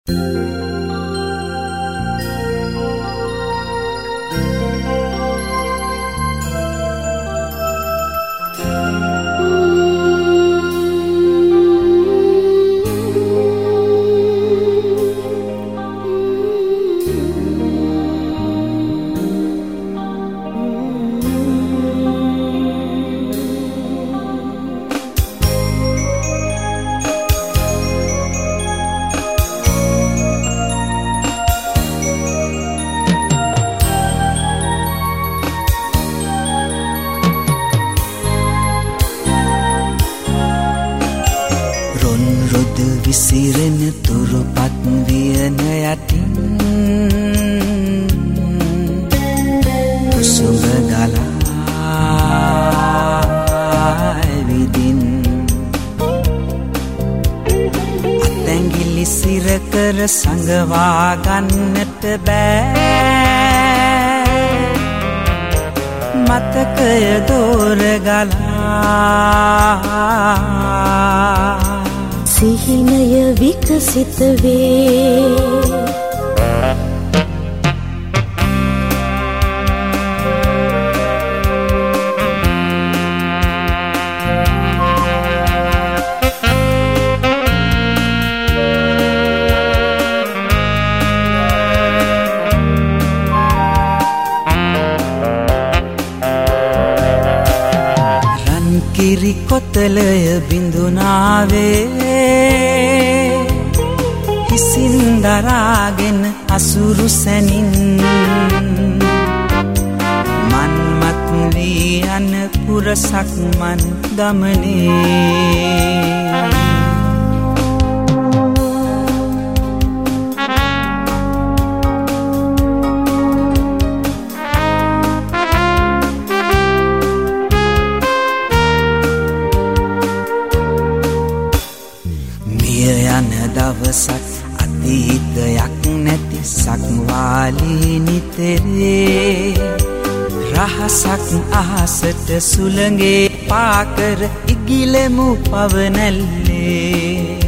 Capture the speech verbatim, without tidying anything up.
විසිරෙන තුරුපත් වියන යටින් කුසුඹ ගලා විදින් අතැඟිලි සිර කර සඟවා ගන්නට බෑ මතකය දෝර ගලා සිහිනය විකසිත වේ රන්කිරි කොතලය බිඳුනාවේ හිසින් දරාගෙන අසුරු සැනින් මන්මත් වී යන පුරසක්මන් ගමනේ යන දවසක් අතීතයක් නැති සක්වාලී නිතරේ රහසක් අහසට සුළඟේ පාකර ඉගිලෙමු පවනැල්ලේ